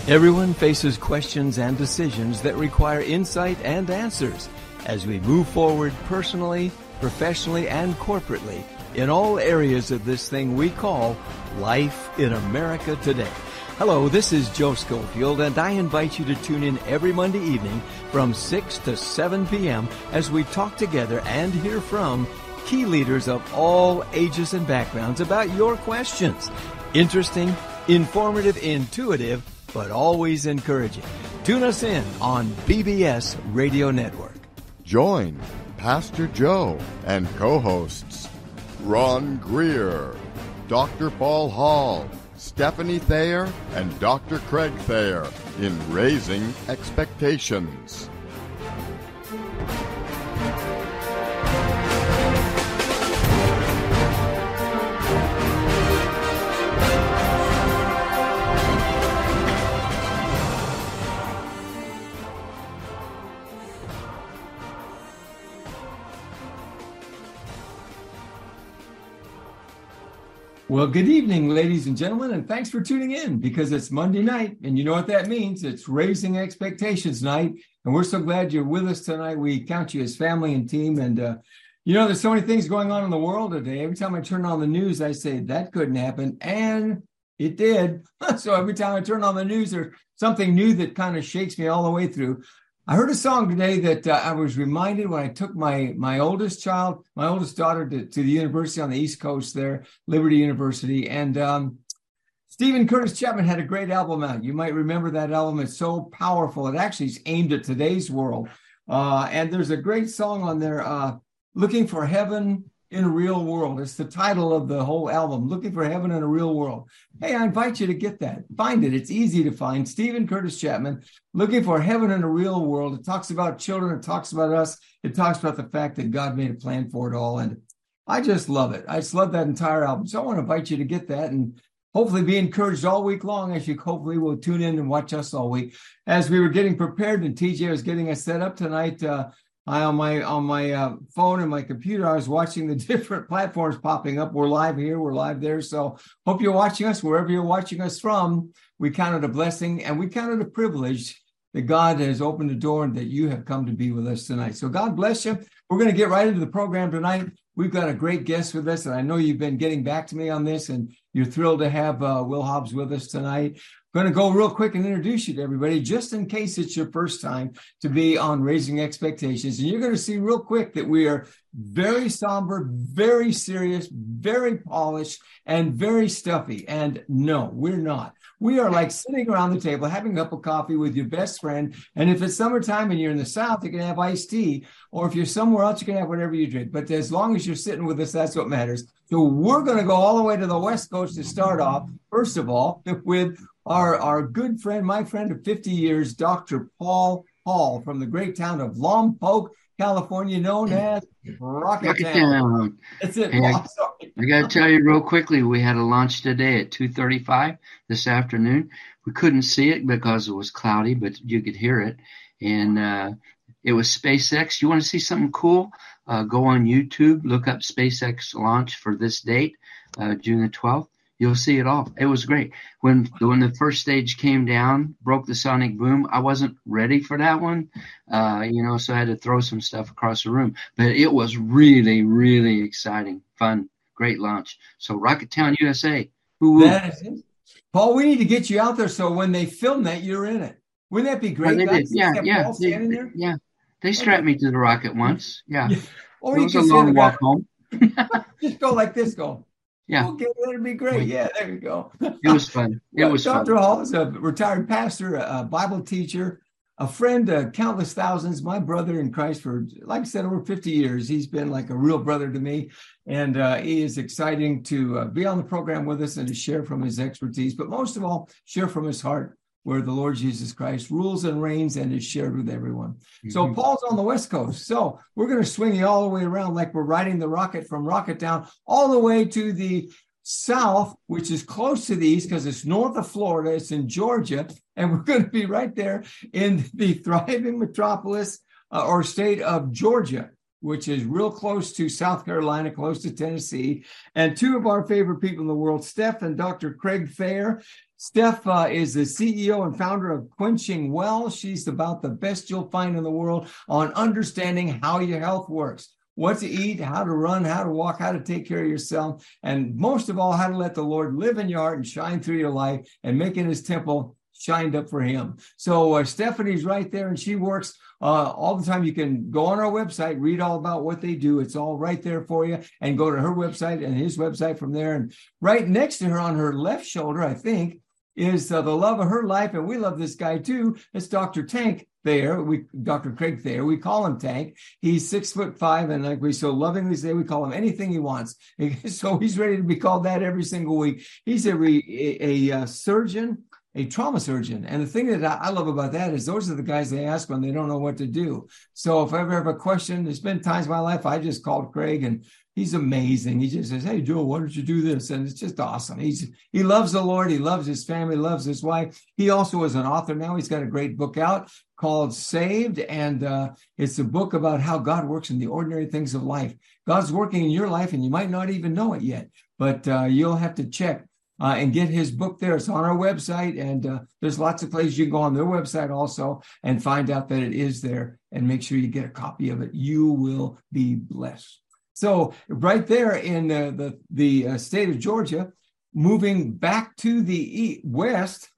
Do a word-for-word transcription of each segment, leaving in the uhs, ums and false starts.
Everyone faces questions and decisions that require insight and answers as we move forward personally, professionally, and corporately in all areas of this thing we call life in America today. Hello, this is Joe Schofield, and I invite you to tune in every Monday evening from six to seven p.m. as we talk together and hear from key leaders of all ages and backgrounds about your questions. Interesting, informative, intuitive, but always encouraging. Tune us in on B B S Radio Network. Join Pastor Joe and co-hosts Ron Greer, Doctor Paul Hall, Stephanie Thayer, and Doctor Craig Thayer in Raising Expectations. Well, good evening, ladies and gentlemen, and thanks for tuning in because it's Monday night, and you know what that means. It's Raising Expectations night, and we're so glad you're with us tonight. We count you as family and team, and uh, you know, there's so many things going on in the world today. Every time I turn on the news, I say, that couldn't happen, and it did. So every time I turn on the news, there's something new that kind of shakes me all the way through. I heard a song today that uh, I was reminded when I took my my oldest child, my oldest daughter to, to the university on the East Coast there, Liberty University. And um, Stephen Curtis Chapman had a great album out. You might remember that album. It's so powerful. It actually is aimed at today's world. Uh, and there's a great song on there, uh, Looking for Heaven in a Real World. It's the title of the whole album, Looking for Heaven in a Real World. Hey, I invite you to get that. Find it. It's easy to find. Stephen Curtis Chapman, Looking for Heaven in a Real World. It talks about children. It talks about us. It talks about the fact that God made a plan for it all. And I just love it. I just love that entire album. So I want to invite you to get that and hopefully be encouraged all week long as you hopefully will tune in and watch us all week. As we were getting prepared and T J was getting us set up tonight, uh, I, on my on my uh, phone and my computer, I was watching the different platforms popping up. We're live here, we're live there. So hope you're watching us wherever you're watching us from. We count it a blessing and we count it a privilege that God has opened the door and that you have come to be with us tonight. So God bless you. We're going to get right into the program tonight. We've got a great guest with us, and I know you've been getting back to me on this, and you're thrilled to have uh, Will Hobbs with us tonight. I'm going to go real quick and introduce you to everybody, just in case it's your first time to be on Raising Expectations. And you're going to see real quick that we are very somber, very serious, very polished, and very stuffy. And no, we're not. We are like sitting around the table, having a cup of coffee with your best friend. And if it's summertime and you're in the South, you can have iced tea. Or if you're somewhere else, you can have whatever you drink. But as long as you're sitting with us, that's what matters. So we're going to go all the way to the West Coast to start off, first of all, with our, our good friend, my friend of fifty years, Doctor Paul Hall from the great town of Lompoc, California, known as Rocket, Rocket Town. Town. That's it. Hey, I, I got to tell you real quickly, we had a launch today at two thirty-five this afternoon. We couldn't see it because it was cloudy, but you could hear it. And uh, it was SpaceX. You want to see something cool? Uh, go on YouTube, look up SpaceX launch for this date, uh, June the twelfth. You'll see it all. It was great. When when the first stage came down, broke the sonic boom, I wasn't ready for that one, uh, you know, so I had to throw some stuff across the room. But it was really, really exciting, fun, great launch. So Rocketown, U S A. Woo-woo. That is it. Paul, we need to get you out there so when they film that, you're in it. Wouldn't that be great? Yeah, they did. Yeah, yeah, Paul they, standing there? yeah. They strapped me to the rocket once. Yeah. yeah. Or it you was can a long walk home. Just go like this, go. Yeah. Okay, that'd be great. Yeah, there you go. It was fun. It was Doctor fun. Hall is a retired pastor, a Bible teacher, a friend of countless thousands, my brother in Christ for, like I said, over fifty years. He's been like a real brother to me. And uh, he is exciting to uh, be on the program with us and to share from his expertise, but most of all, share from his heart where the Lord Jesus Christ rules and reigns and is shared with everyone. Mm-hmm. So Paul's on the West Coast. So we're going to swing you all the way around like we're riding the rocket from Rocketown all the way to the south, which is close to the east because it's north of Florida. It's in Georgia. And we're going to be right there in the thriving metropolis uh, or state of Georgia. which is real close to South Carolina, close to Tennessee, and two of our favorite people in the world, Steph and Doctor Craig Thayer. Steph uh, is the C E O and founder of Quenching Well. She's about the best you'll find in the world on understanding how your health works. What to eat, how to run, how to walk, how to take care of yourself, and most of all, how to let the Lord live in your heart and shine through your life and making his temple shined up for him. So uh, Stephanie's right there, and she works uh, all the time. You can go on our website, read all about what they do. It's all right there for you, and go to her website and his website from there. And right next to her on her left shoulder, I think, is uh, the love of her life, and we love this guy too. It's Doctor Tank Thayer, we Doctor Craig Thayer. We call him Tank. He's six foot five, and like we so lovingly say, we call him anything he wants. So he's ready to be called that every single week. He's a re, a, a, a surgeon, a trauma surgeon, and the thing that I love about that is those are the guys they ask when they don't know what to do. So if I ever have a question, there's been times in my life I just called Craig, and he's amazing. He just says, "Hey, Joe, why don't you do this?" And it's just awesome. He's he loves the Lord. He loves his family, loves his wife. He also is an author now. He's got a great book out called Saved, and uh, it's a book about how God works in the ordinary things of life. God's working in your life, and you might not even know it yet, but uh, you'll have to check uh, and get his book there. It's on our website, and uh, there's lots of places you can go on their website also and find out that it is there, and make sure you get a copy of it. You will be blessed. So right there in uh, the, the uh, state of Georgia, moving back to the east, west,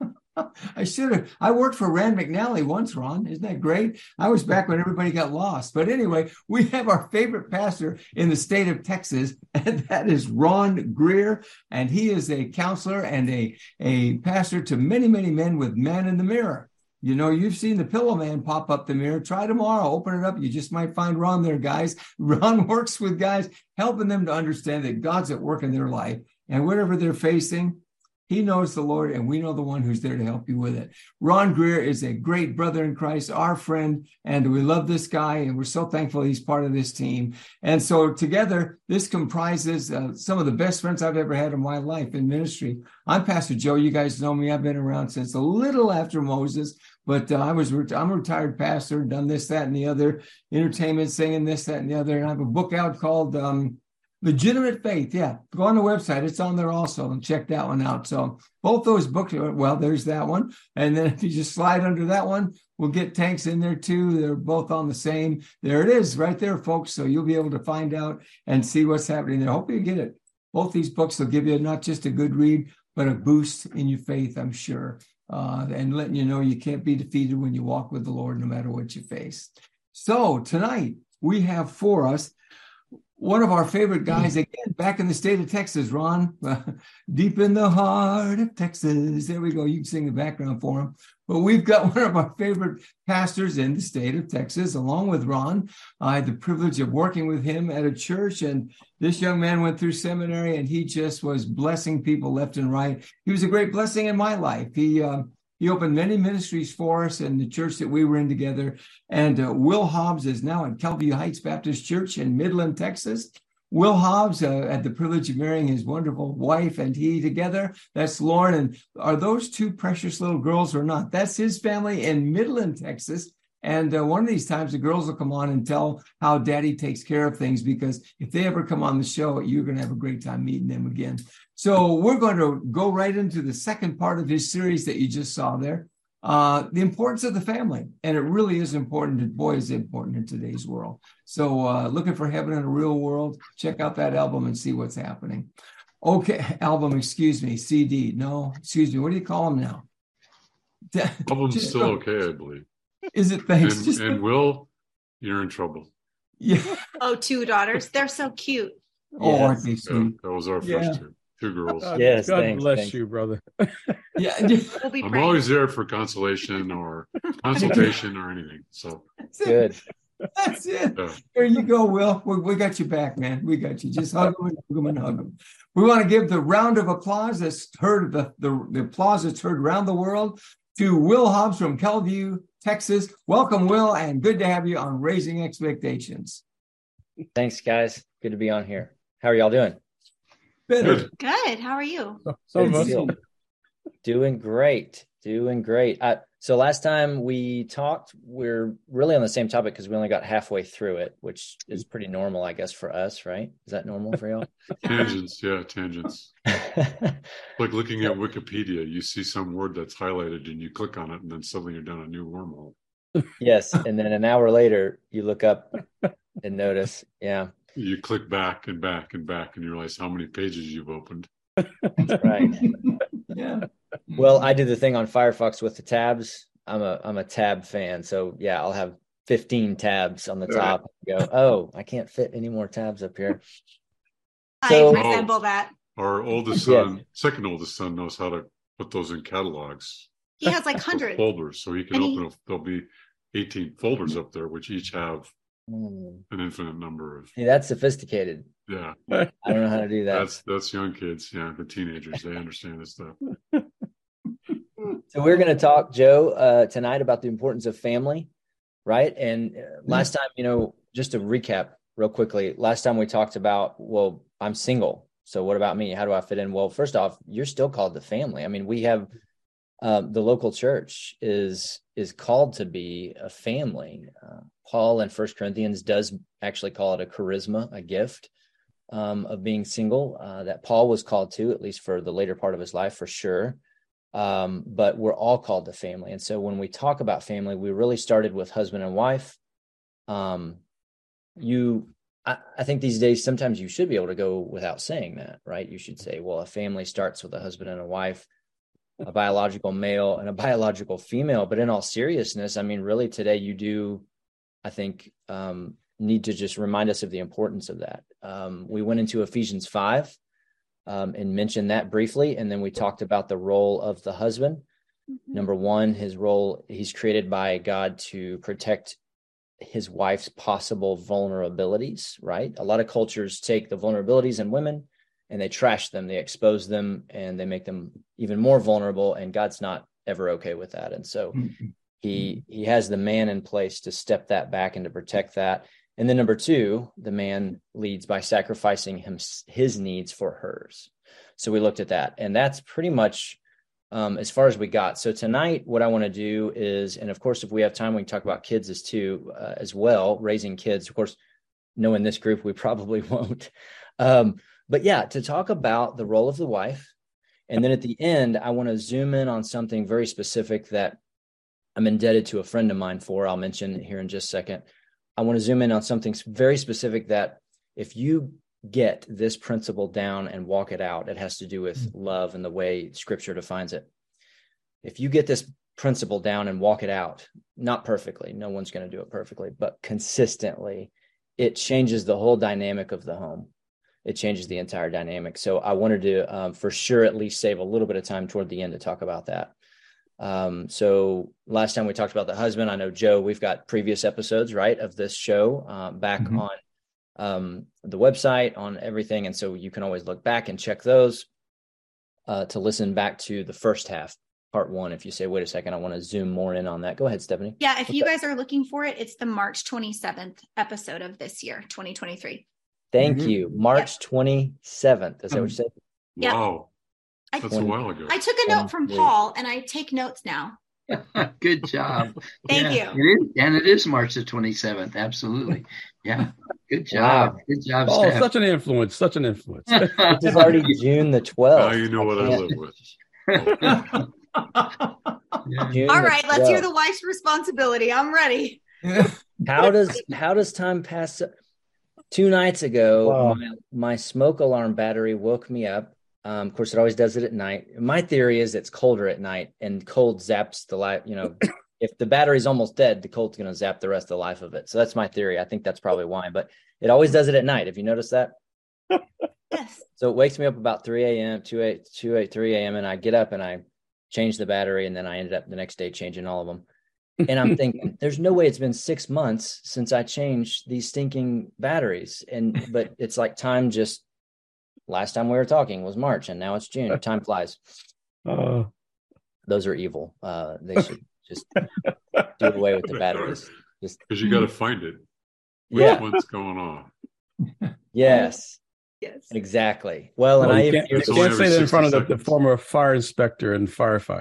I should have, I worked for Rand McNally once, Ron. Isn't that great? I was back when everybody got lost. But anyway, we have our favorite pastor in the state of Texas, and that is Ron Greer. And he is a counselor and a, a pastor to many, many men with Man in the Mirror. You know, you've seen the Pillow Man pop up the mirror. Try tomorrow, open it up. You just might find Ron there, guys. Ron works with guys, helping them to understand that God's at work in their life. And whatever they're facing, he knows the Lord, and we know the one who's there to help you with it. Ron Greer is a great brother in Christ, our friend, and we love this guy, and we're so thankful he's part of this team. And so together, this comprises uh, some of the best friends I've ever had in my life in ministry. I'm Pastor Joe. You guys know me. I've been around since a little after Moses, but uh, I was re- I'm a retired pastor, done this, that, and the other, entertainment, singing this, that, and the other. And I have a book out called um, Legitimate Faith. Yeah, go on the website. It's on there also, and check that one out. So both those books, well, there's that one. And then if you just slide under that one, we'll get Tanks in there too. They're both on the same. There it is right there, folks. So you'll be able to find out and see what's happening there. Hope you get it. Both these books will give you not just a good read, but a boost in your faith, I'm sure. Uh, and letting you know you can't be defeated when you walk with the Lord, no matter what you face. So tonight we have for us one of our favorite guys, again, back in the state of Texas, Ron, deep in the heart of Texas. There we go. You can sing the background for him. But we've got one of our favorite pastors in the state of Texas, along with Ron. I had the privilege of working with him at a church, and this young man went through seminary, and he just was blessing people left and right. He was a great blessing in my life. He uh, He opened many ministries for us in the church that we were in together. And uh, Will Hobbs is now at Kelview Heights Baptist Church in Midland, Texas. Will Hobbs uh, had the privilege of marrying his wonderful wife and he together. That's Lauren. And are those two precious little girls or not? That's his family in Midland, Texas. And uh, one of these times the girls will come on and tell how Daddy takes care of things, because if they ever come on the show, you're going to have a great time meeting them again. So we're going to go right into the second part of his series that you just saw there, uh, the importance of the family. And it really is important. Boy, is it important in today's world. So uh, looking for heaven in a real world, check out that album and see what's happening. Okay, album, excuse me, C D. No, excuse me. What do you call them now? Album's still okay, I believe. Is it? Thanks. And, Just, and Will, you're in trouble. Yeah. Oh, two daughters. They're so cute. Oh, Yes. aren't they Yeah, sweet? that was our first Yeah. two, two girls. God, yes, God thanks, bless thanks. you, brother. Yeah. We'll be I'm praying. always there for consolation or consultation or anything. So That's it. Good. That's it. Yeah. There you go, Will. We, we got you back, man. We got you. Just hug them and hug them and hug them. We want to give the round of applause that's heard, the, the, the applause that's heard around the world to Will Hobbs from Kelview, Texas. Welcome, Will, and good to have you on Raising Expectations. Thanks, guys. Good to be on here. How are y'all doing? Better. Good. Good. How are you? Some of us. Good. Doing great. Doing great. I, So last time we talked, we're really on the same topic because we only got halfway through it, which is pretty normal, I guess, for us, right? Is that normal for y'all? Tangents, yeah, tangents. Like looking at Wikipedia, you see some word that's highlighted and you click on it, and then suddenly you're down a new wormhole. Yes, and then an hour later, you look up and notice, yeah. You click back and back and back, and you realize how many pages you've opened. That's right. Yeah. Well, I do the thing on Firefox with the tabs. I'm a I'm a tab fan, so yeah, I'll have fifteen tabs on the top. Right. Go, oh, I can't fit any more tabs up here. So, I resemble that. Our oldest son, yeah. second oldest son, knows how to put those in catalogs. He has like hundreds folders, so he can and open. He... A, there'll be eighteen folders up there, which each have mm. an infinite number of. See, that's sophisticated. Yeah, I don't know how to do that. That's that's young kids. Yeah, the teenagers, they understand this stuff. So we're going to talk, Joe, uh, tonight about the importance of family, right? And last time, you know, just to recap real quickly, last time we talked about, well, I'm single. So what about me? How do I fit in? Well, first off, you're still called the family. I mean, we have um, the local church is is called to be a family. Uh, Paul in First Corinthians does actually call it a charisma, a gift um, of being single uh, that Paul was called to, at least for the later part of his life, for sure. Um, but we're all called to family. And so when we talk about family, we really started with husband and wife. Um, you, I, I think these days, sometimes you should be able to go without saying that, right? You should say, well, a family starts with a husband and a wife, a biological male and a biological female. But in all seriousness, I mean, really today you do, I think, um, need to just remind us of the importance of that. Um, we went into Ephesians five. Um, and mentioned that briefly. And then we talked about the role of the husband. Mm-hmm. Number one, his role, he's created by God to protect his wife's possible vulnerabilities, right? A lot of cultures take the vulnerabilities in women and they trash them, they expose them, and they make them even more vulnerable. And God's not ever okay with that. And so mm-hmm. he he has the man in place to step that back and to protect that. And then number two, the man leads by sacrificing him, his needs for hers. So we looked at that. And that's pretty much um, as far as we got. So tonight, what I want to do is, and of course, if we have time, we can talk about kids as too, uh, as well, raising kids. Of course, knowing this group, we probably won't. Um, but yeah, to talk about the role of the wife. And then at the end, I want to zoom in on something very specific that I'm indebted to a friend of mine for. I'll mention here in just a second. I want to zoom in on something very specific that if you get this principle down and walk it out, it has to do with love and the way Scripture defines it. If you get this principle down and walk it out, not perfectly, no one's going to do it perfectly, but consistently, it changes the whole dynamic of the home. It changes the entire dynamic. So I wanted to, um, for sure, at least save a little bit of time toward the end to talk about that. Um, so last time we talked about the husband, I know, Joe, we've got previous episodes, right, of this show uh, back mm-hmm. on um, the website, on everything. And so you can always look back and check those uh, to listen back to the first half, part one. If you say, wait a second, I want to zoom more in on that. Go ahead, Stephanie. Yeah. If you guys are looking for it, it's the March twenty-seventh episode of this year, twenty twenty-three. Thank mm-hmm. you. March yep. twenty-seventh. Is that what you said? Yep. Wow. That's a while ago. I took a note from Paul, and I take notes now. Good job. Thank yeah. you. It is, and it is March the twenty-seventh. Absolutely. Yeah. Good job. Wow. Good job, Oh, Steph. such an influence. Such an influence. This is already June the twelfth. Now you know what I, I live with. yeah. All right. Let's hear the wife's responsibility. I'm ready. How does how does time pass? Two nights ago, wow. my, my smoke alarm battery woke me up. Um, of course, it always does it at night. My theory is it's colder at night, and cold zaps the life. You know, if the battery's almost dead, the cold's going to zap the rest of the life of it. So that's my theory. I think that's probably why. But it always does it at night. Have you noticed that? Yes. So it wakes me up about three a.m., two, eight, two, eight, three a.m., and I get up and I change the battery, and then I ended up the next day changing all of them. And I'm thinking, there's no way it's been six months since I changed these stinking batteries. And but it's like time just. Last time we were talking was March, and now it's June. Time flies. Uh, Those are evil. Uh, they should just do away with the batteries. Just because you got to find it. Which yeah. one's going on? Yes. Yes. Exactly. Well, and well, I you can't, you can't say that in front of the, the former fire inspector and firefighter.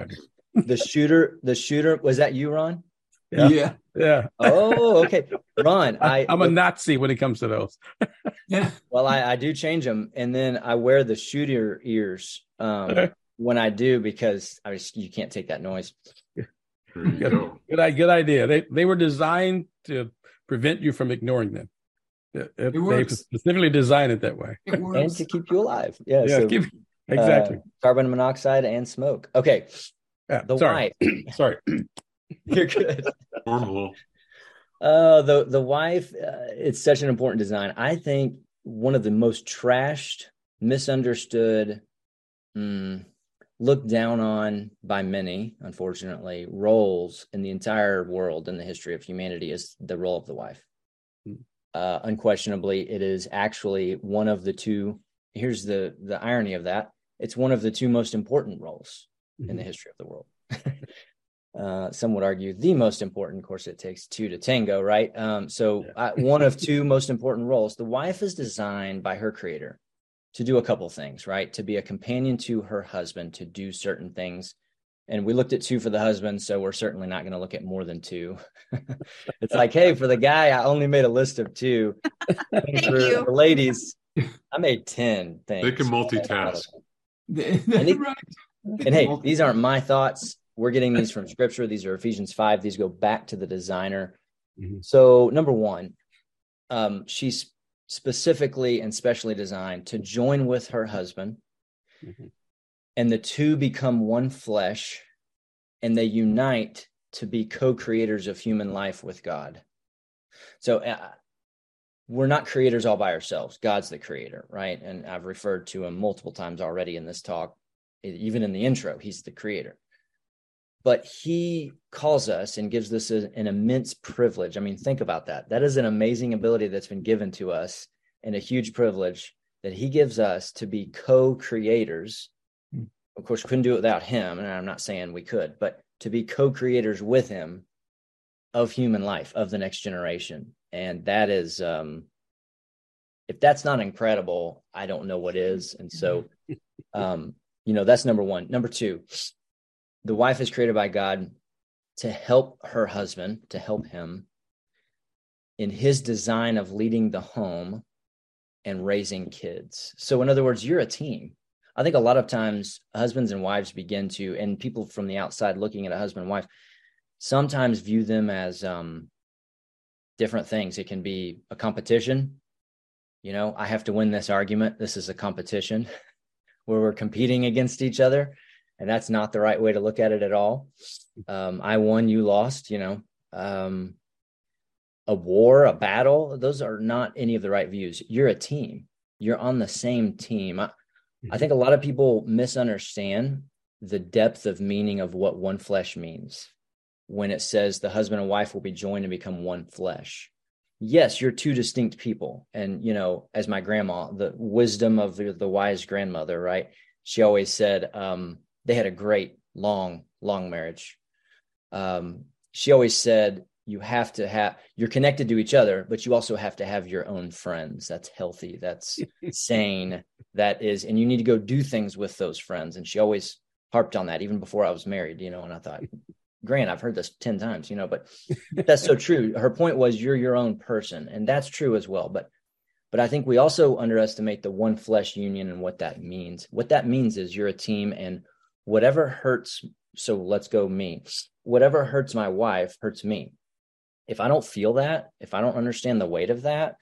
The shooter, the shooter, was that you, Ron? Yeah. Yeah. Yeah. Oh, okay. Ron, I, I'm a Nazi when it comes to those. Yeah. well, I, I do change them. And then I wear the shooter ears um, when I do, because I was, you can't take that noise. There you Good, go. good, good idea. They they were designed to prevent you from ignoring them. It, it, It they works. specifically designed it that way. It And works. to keep you alive. Yeah. Yeah, so, keep, exactly. uh, carbon monoxide and smoke. Okay. yeah, The sorry. wife. sorry. You're good. Wormhole. Uh, the the wife, uh, it's such an important design. I think one of the most trashed, misunderstood, mm, looked down on by many, unfortunately, roles in the entire world in the history of humanity is the role of the wife. Hmm. Uh, unquestionably, it is actually one of the two. Here's the the irony of that: it's one of the two most important roles Mm-hmm. in the history of the world. Uh, some would argue the most important. Of course, it takes two to tango, right? Um, so Yeah. uh, one of two most important roles. The wife is designed by her creator to do a couple things, right? To be a companion to her husband, to do certain things. And we looked at two for the husband, so we're certainly not going to look at more than two. It's like, hey, for the guy, I only made a list of two. Thank for you. the ladies, I made ten things. They can multitask. That's it- right. And hey, these aren't my thoughts. We're getting these from scripture. These are Ephesians five. These go back to the designer. Mhm. So number one, um, she's specifically and specially designed to join with her husband, Mhm. and the two become one flesh, and they unite to be co-creators of human life with God. So uh, we're not creators all by ourselves. God's the creator, right? And I've referred to him multiple times already in this talk. Even in the intro, he's the creator. But he calls us and gives us a, an immense privilege. I mean, think about that. That is an amazing ability that's been given to us, and a huge privilege that he gives us to be co-creators. Hmm. Of course, we couldn't do it without him, and I'm not saying we could, but to be co-creators with him of human life, of the next generation. And that is, um, if that's not incredible, I don't know what is. And so, um, you know, that's number one. Number two, the wife is created by God to help her husband, to help him in his design of leading the home and raising kids. So in other words, you're a team. I think a lot of times husbands and wives begin to, and people from the outside looking at a husband and wife, sometimes view them as um, different things. It can be a competition. You know, I have to win this argument. This is a competition where we're competing against each other. And that's not the right way to look at it at all. Um, I won, you lost, you know, um, a war, a battle. Those are not any of the right views. You're a team. You're on the same team. I, I think a lot of people misunderstand the depth of meaning of what one flesh means when it says the husband and wife will be joined and become one flesh. Yes, you're two distinct people. And, you know, as my grandma, the wisdom of the, the wise grandmother, right? She always said, um, they had a great, long, long marriage. Um, she always said, you have to have, you're connected to each other, but you also have to have your own friends. That's healthy. That's sane. That is, and you need to go do things with those friends. And she always harped on that even before I was married, you know, and I thought, Grant, I've heard this ten times, you know, but that's so true. Her point was you're your own person, and that's true as well. But, but I think we also underestimate the one flesh union and what that means. What that means is you're a team, and whatever hurts. So let's go me, whatever hurts my wife hurts me. If I don't feel that, if I don't understand the weight of that,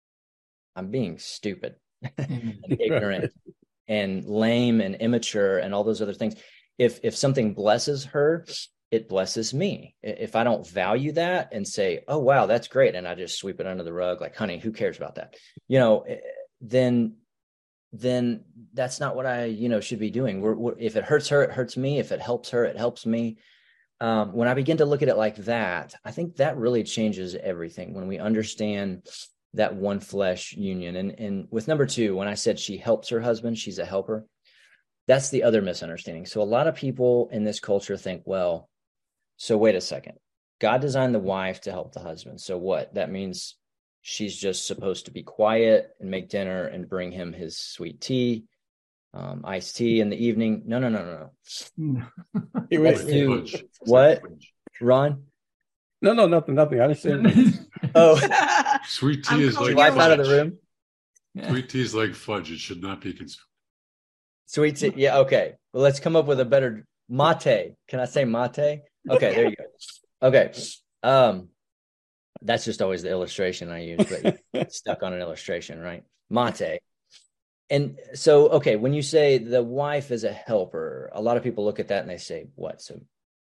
I'm being stupid and ignorant and lame and immature and all those other things. If, if something blesses her, it blesses me. If I don't value that and say, oh, wow, that's great, and I just sweep it under the rug, like, honey, who cares about that? You know, then, then that's not what I, you know, should be doing. We're, we're, if it hurts her, it hurts me. If it helps her, it helps me. Um, when I begin to look at it like that, I think that really changes everything when we understand that one flesh union. And, and with number two, when I said she helps her husband, she's a helper. That's the other misunderstanding. So a lot of people in this culture think, well, so wait a second. God designed the wife to help the husband. So what? That means she's just supposed to be quiet and make dinner and bring him his sweet tea. um, iced tea in the evening. No, no, no, no, no. Hey, Let's wait, do Fudge. what, Ron? No, no, nothing, nothing. I didn't say anything. Oh, Sweet tea I'm is calling like wife out of the fudge. room. Sweet tea is like fudge. It should not be consumed. Sweet tea. Yeah. Okay. Well, let's come up with a better mate. Can I say mate? Okay. There you go. Okay. Um, that's just always the illustration I use, but you get stuck on an illustration, right? Mate. And so, okay, when you say the wife is a helper, a lot of people look at that and they say, what? So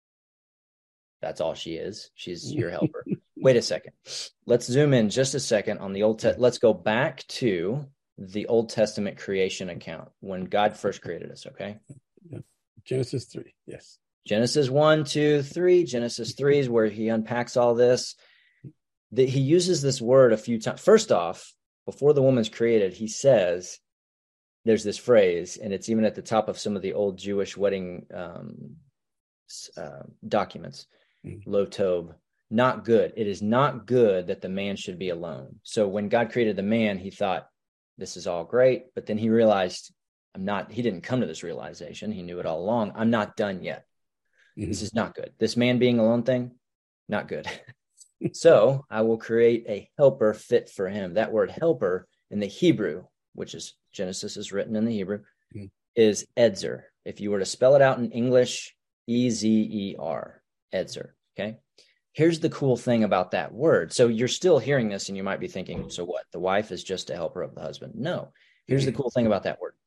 that's all she is. She's your helper. Wait a second. Let's zoom in just a second on the Old Testament. Let's go back to the Old Testament creation account when God first created us. Okay. Yeah. Genesis three. Yes. Genesis one, two, three. Genesis three is where he unpacks all this. That he uses this word a few times. First off, before the woman's created, he says, there's this phrase, and it's even at the top of some of the old Jewish wedding um, uh, documents, mm-hmm. Lo tov, not good. It is not good that the man should be alone. So when God created the man, he thought, this is all great. But then he realized, I'm not, he didn't come to this realization. He knew it all along. I'm not done yet. Mm-hmm. This is not good. This man being alone thing, not good. So I will create a helper fit for him. That word helper in the Hebrew, which is Genesis is written in the Hebrew, mm-hmm. is Edzer. If you were to spell it out in English, E Z E R, Edzer. Okay. Here's the cool thing about that word. So you're still hearing this and you might be thinking, so what? The wife is just a helper of the husband. No. Here's mm-hmm. the cool thing about that word.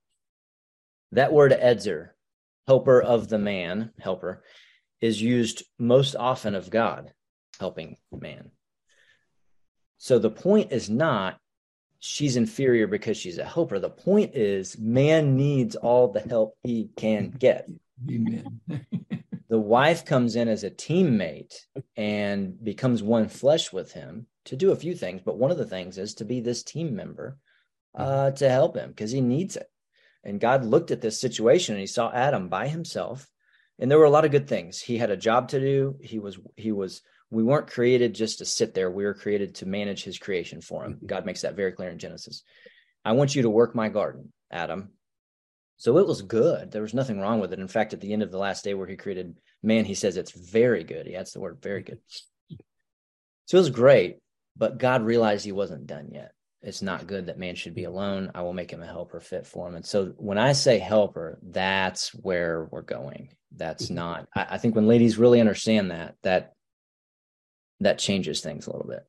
That word Edzer, helper of the man, helper, is used most often of God helping man. So the point is not she's inferior because she's a helper. The point is man needs all the help he can get. Amen. The wife comes in as a teammate and becomes one flesh with him to do a few things. But one of the things is to be this team member uh, to help him because he needs it. And God looked at this situation and he saw Adam by himself. And there were a lot of good things. He had a job to do. He was, he was, we weren't created just to sit there. We were created to manage his creation for him. God makes that very clear in Genesis. I want you to work my garden, Adam. So it was good. There was nothing wrong with it. In fact, at the end of the last day where he created man, he says it's very good. He adds the word very good. So it was great, but God realized he wasn't done yet. It's not good that man should be alone. I will make him a helper fit for him. And so when I say helper, that's where we're going. That's not, I, I think when ladies really understand that, that, that changes things a little bit.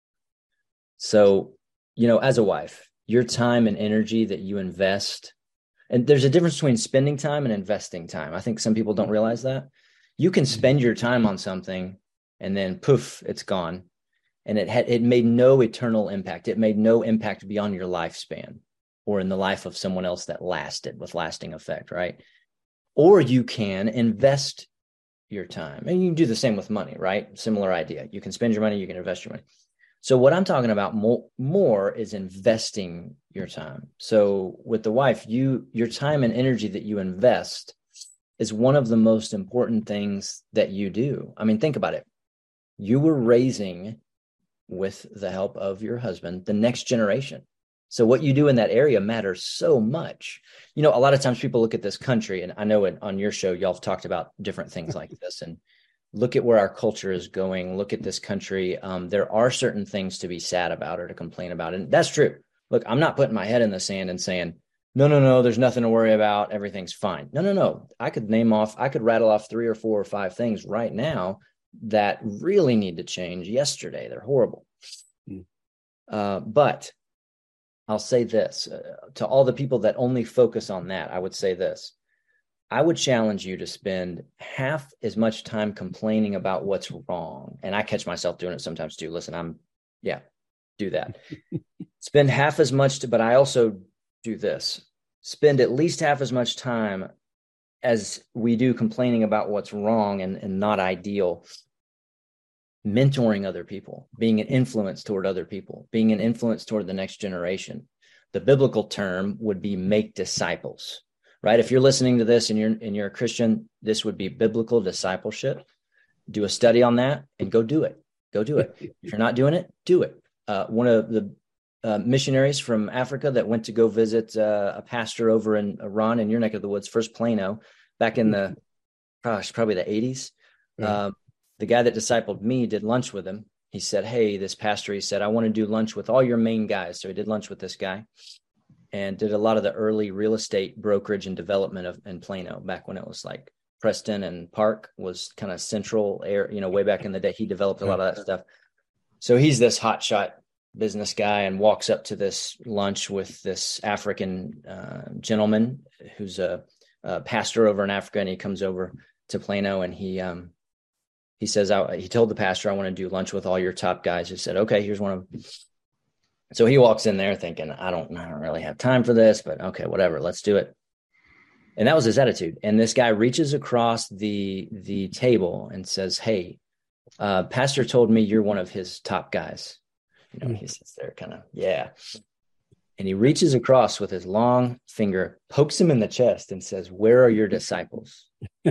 So, you know, as a wife, your time and energy that you invest, and there's a difference between spending time and investing time. I think some people don't realize that. You can spend your time on something and then poof, it's gone. And it had, it made no eternal impact. It made no impact beyond your lifespan or in the life of someone else that lasted with lasting effect, right? Or you can invest your time. And you can do the same with money, right? Similar idea. You can spend your money, you can invest your money. So what I'm talking about more, more is investing your time. So with the wife, you your time and energy that you invest is one of the most important things that you do. I mean, think about it. You were raising, with the help of your husband, the next generation. So what you do in that area matters so much. You know, a lot of times people look at this country, and I know it, on your show, y'all have talked about different things like this, and look at where our culture is going. Look at this country. Um, there are certain things to be sad about or to complain about. And that's true. Look, I'm not putting my head in the sand and saying, no, no, no, there's nothing to worry about. Everything's fine. No, no, no. I could name off, I could rattle off three or four or five things right now that really need to change yesterday. They're horrible. Mm. Uh, but I'll say this uh, to all the people that only focus on that. I would say this. I would challenge you to spend half as much time complaining about what's wrong. And I catch myself doing it sometimes too. Listen, I'm, yeah, do that. Spend half as much, to, but I also do this. Spend at least half as much time as we do complaining about what's wrong and, and not ideal, mentoring other people, being an influence toward other people, being an influence toward the next generation. The biblical term would be make disciples, right? If you're listening to this and you're, and you're a Christian, this would be biblical discipleship. Do a study on that and go do it. Go do it. If you're not doing it, do it. Uh, one of the uh, missionaries from Africa that went to go visit uh, a pastor over in Iran, in your neck of the woods, First Plano, back in the, gosh, probably the eighties. Yeah. Um, the guy that discipled me did lunch with him. He said, hey, this pastor, he said, I want to do lunch with all your main guys. So he did lunch with this guy and did a lot of the early real estate brokerage and development of in Plano back when it was like Preston and Park was kind of central air, you know, way back in the day. He developed a lot of that stuff. So he's this hotshot business guy and walks up to this lunch with this African uh, gentleman who's a, a pastor over in Africa. And he comes over to Plano and he, um, he says, I, he told the pastor, I want to do lunch with all your top guys. He said, okay, here's one of them. So he walks in there thinking, I don't, I don't really have time for this, but okay, whatever, let's do it. And that was his attitude. And this guy reaches across the, the table and says, hey, uh, pastor told me you're one of his top guys. You know, he sits there kind of, yeah. And he reaches across with his long finger, pokes him in the chest and says, where are your disciples?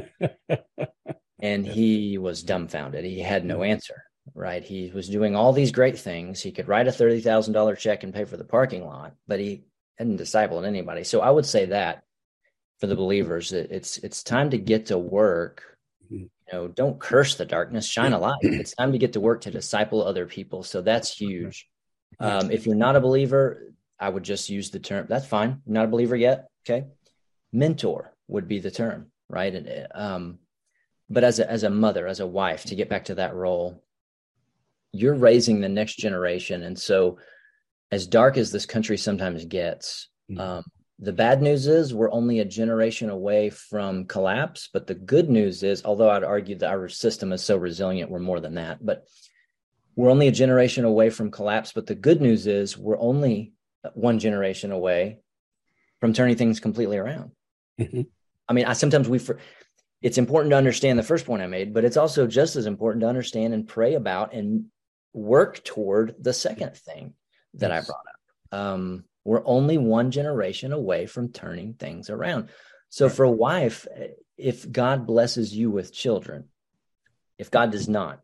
And he was dumbfounded. He had no answer, right? He was doing all these great things. He could write a thirty thousand dollars check and pay for the parking lot, but he hadn't discipled anybody. So I would say that for the believers, it's, it's time to get to work. You know, don't curse the darkness, shine a light. It's time to get to work to disciple other people. So that's huge. Um, if you're not a believer, I would just use the term. That's fine. You're not a believer yet. Okay. Mentor would be the term, right? And, um, but as a, as a mother, as a wife, to get back to that role, you're raising the next generation. And so as dark as this country sometimes gets, um, the bad news is we're only a generation away from collapse. But the good news is, although I'd argue that our system is so resilient, we're more than that. But we're only a generation away from collapse. But the good news is we're only one generation away from turning things completely around. Mm-hmm. I mean, I sometimes we, for, it's important to understand the first point I made, but it's also just as important to understand and pray about and work toward the second thing that yes. I brought up. Um, We're only one generation away from turning things around. So for a wife, if God blesses you with children, if God does not,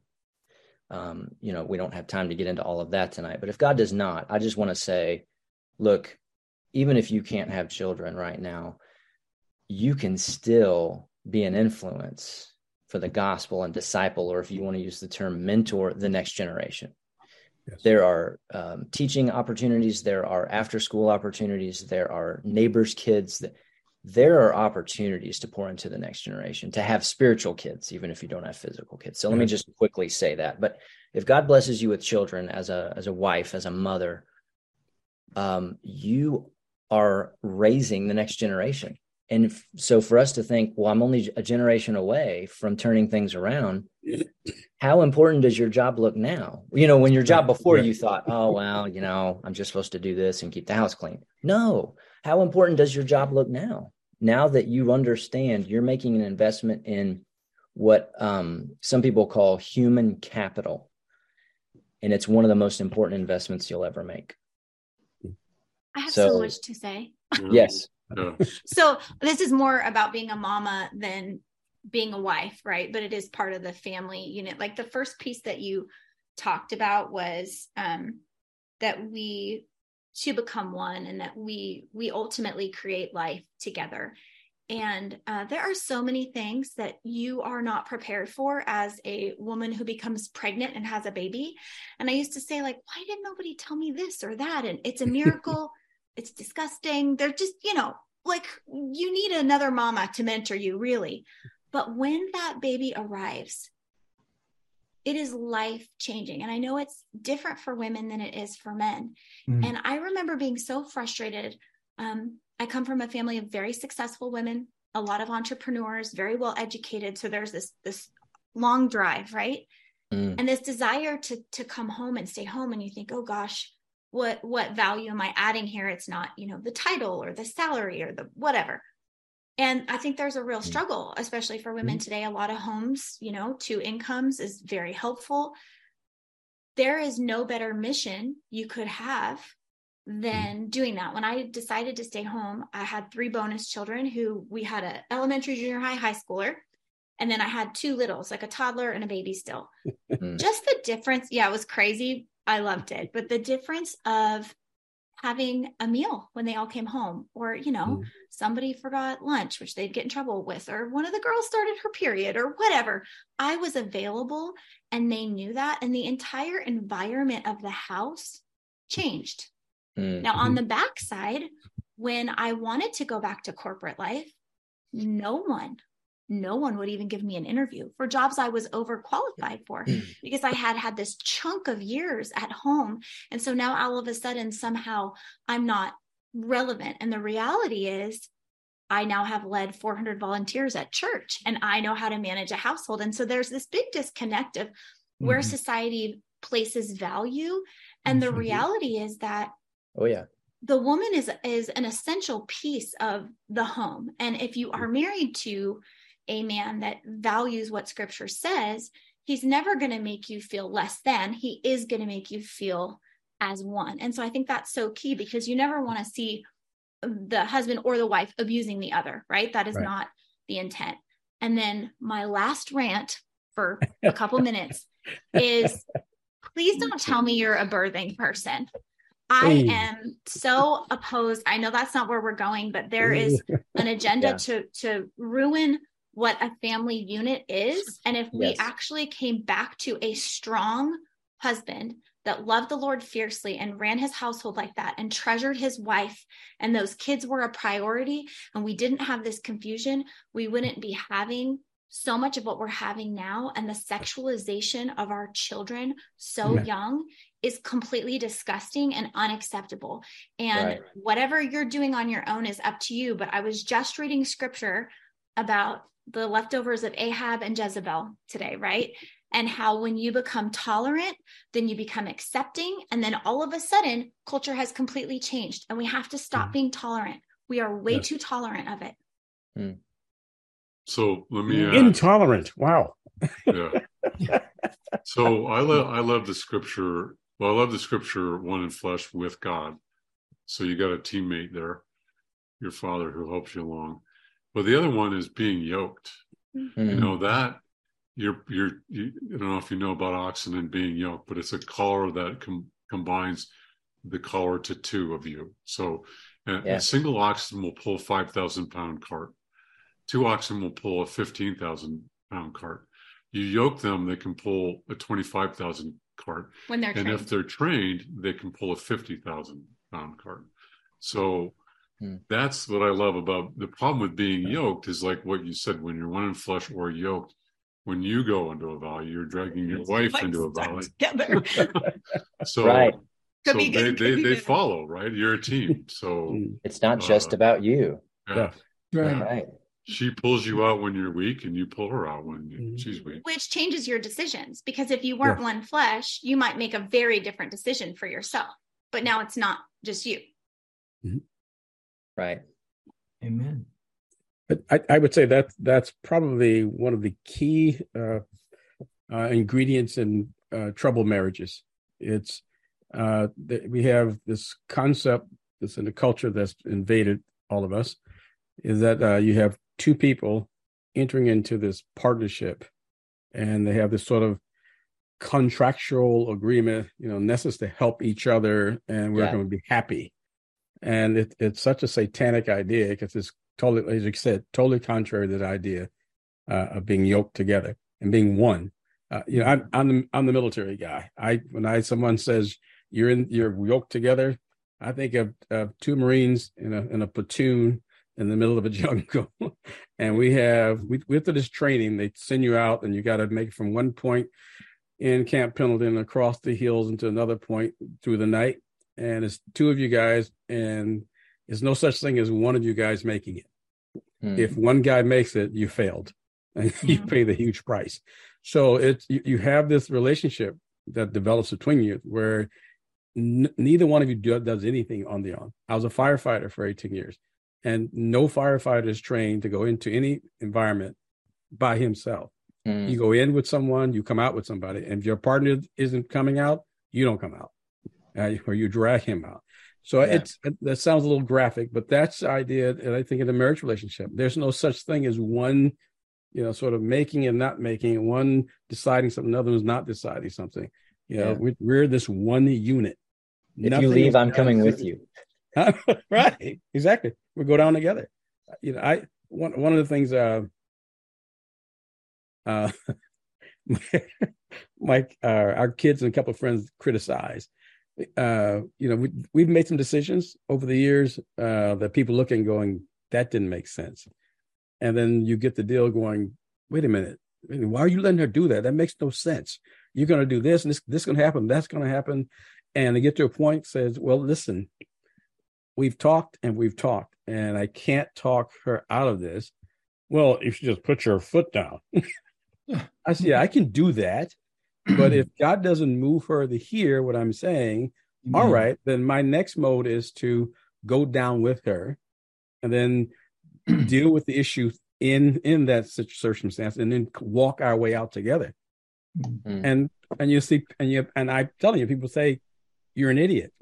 um, you know, we don't have time to get into all of that tonight, but if God does not, I just want to say, look, even if you can't have children right now, you can still be an influence for the gospel and disciple, or if you want to use the term mentor, the next generation. Yes. There are um, teaching opportunities. There are after-school opportunities. There are neighbors' kids. There are opportunities to pour into the next generation, to have spiritual kids, even if you don't have physical kids. So mm-hmm. let me just quickly say that. But if God blesses you with children as a as a wife, as a mother, um, you are raising the next generation. And if, so for us to think, well, I'm only a generation away from turning things around. How important does your job look now? You know, when your job before you thought, oh, well, you know, I'm just supposed to do this and keep the house clean. No. How important does your job look now? Now that you understand you're making an investment in what um, some people call human capital. And it's one of the most important investments you'll ever make. I have so, so much to say. Yes. So this is more about being a mama than being a wife, right? But it is part of the family unit. Like the first piece that you talked about was um, that we should become one, and that we we ultimately create life together. And uh, there are so many things that you are not prepared for as a woman who becomes pregnant and has a baby. And I used to say, like, why didn't nobody tell me this or that? And it's a miracle. It's disgusting. They're just, you know, like you need another mama to mentor you, really. But when that baby arrives, it is life changing. And I know it's different for women than it is for men. Mm. And I remember being so frustrated. Um, I come from a family of very successful women, a lot of entrepreneurs, very well educated. So there's this, this long drive, right? Mm. And this desire to, to come home and stay home. And you think, oh gosh, what, what value am I adding here? It's not, you know, the title or the salary or the whatever. And I think there's a real struggle, especially for women today. A lot of homes, you know, two incomes is very helpful. There is no better mission you could have than doing that. When I decided to stay home, I had three bonus children who we had an elementary, junior high, high schooler. And then I had two littles, like a toddler and a baby still. Just the difference. Yeah, it was crazy. I loved it. But the difference of having a meal when they all came home, or, you know, Mm. somebody forgot lunch, which they'd get in trouble with, or one of the girls started her period or whatever. I was available and they knew that. And the entire environment of the house changed. Mm. Now, on the backside, when I wanted to go back to corporate life, no one, no one would even give me an interview for jobs I was overqualified for, because I had had this chunk of years at home. And so now all of a sudden, somehow I'm not relevant. And the reality is I now have led four hundred volunteers at church, and I know how to manage a household. And so there's this big disconnect of where Mhm. society places value. And the reality is that Oh yeah. the woman is, is an essential piece of the home. And if you are married to a man that values what scripture says, he's never going to make you feel less than. He is going to make you feel as one. And so I think that's so key, because you never want to see the husband or the wife abusing the other, right? That is Right. not the intent. And then my last rant for a couple minutes is, please don't tell me you're a birthing person. I Hey. am so opposed. I know that's not where we're going, but there is an agenda Yeah. to, to ruin what a family unit is. And if we Yes. actually came back to a strong husband that loved the Lord fiercely and ran his household like that and treasured his wife, and those kids were a priority, and we didn't have this confusion, we wouldn't be having so much of what we're having now. And the sexualization of our children so Yeah. young is completely disgusting and unacceptable. And Right. whatever you're doing on your own is up to you. But I was just reading scripture about the leftovers of Ahab and Jezebel today, right? And how when you become tolerant, then you become accepting. And then all of a sudden, culture has completely changed, and we have to stop Mhm. being tolerant. We are way Yes. too tolerant of it. Mm. So let me add, Intolerant. Wow. yeah. So I love I love the scripture. Well, I love the scripture, one in flesh with God. So you got a teammate there, your father, who helps you along. But the other one is being yoked. Mm. You know that you're you're you, I don't know if you know about oxen and being yoked, but it's a collar that com- combines the collar to two of you. So a, Yeah. a single oxen will pull a five thousand pound cart. Two oxen will pull a fifteen thousand pound cart. You yoke them, they can pull a twenty-five thousand cart. When they're And trained. if they're trained, they can pull a fifty thousand pound cart. So Hmm. that's what I love about the problem with being yoked is like what you said, when you're one in flesh or yoked, when you go into a valley, you're dragging your wife Like into a stuck valley. together. So, Right. Could so be they, good, could they, be they bad. follow, right? You're a team. So Mm. It's not just Uh, about you. yeah, Yeah. Right. Right. she pulls you out when you're weak and you pull her out when you, Mhm. she's weak. Which changes your decisions, because if you weren't Yes. one flesh, you might make a very different decision for yourself. But now it's not just you. Right. Amen. But I, I would say that that's probably one of the key uh, uh, ingredients in uh, troubled marriages. It's uh, that we have this concept that's in the culture that's invaded all of us, is that uh, you have two people entering into this partnership, and they have this sort of contractual agreement, you know, necessary to help each other, and we're Yeah. going to be happy. And it, it's such a satanic idea, because it's totally, as you said, totally contrary to the idea uh, of being yoked together and being one. Uh, you know, I'm I'm the, I'm the military guy. I when I someone says you're in you're yoked together, I think of, of two Marines in a in a platoon in the middle of a jungle, and we have we after this training they send you out and you got to make it from one point in Camp Pendleton across the hills into another point through the night, and it's two of you guys, and there's no such thing as one of you guys making it. Mm. If one guy makes it, you failed, and you Mhm. pay the huge price. So it's you, you have this relationship that develops between you where n- neither one of you do, does anything on their own. I was a firefighter for eighteen years, and no firefighter is trained to go into any environment by himself. Mm. You go in with someone, you come out with somebody, and if your partner isn't coming out, you don't come out, uh, or you drag him out. So Yeah. it's it, that sounds a little graphic, but that's the idea. And I think in a marriage relationship, there's no such thing as one, you know, sort of making and not making, one deciding something, another one's not deciding something. You know, Yeah. we, we're this one unit, If you leave, I'm coming with you. Right. Exactly. We go down together. You know, I one one of the things uh uh my uh, our kids and a couple of friends criticize. Uh, you know, we we've made some decisions over the years uh that people look and going, that didn't make sense. And then you get the deal going, wait a minute, why are you letting her do that? That makes no sense. You're going to do this, and this this going to happen, that's going to happen. And they get to a point says, well, listen, we've talked and we've talked, and I can't talk her out of this. Well, you should just put your foot down. I said, yeah, I can do that. But if God doesn't move her to hear what I'm saying, mm-hmm. all right, then my next mode is to go down with her and then deal with the issue in, in that circumstance, and then walk our way out together. Mm-hmm. And, and you see, and you, and I'm telling you, people say, you're an idiot.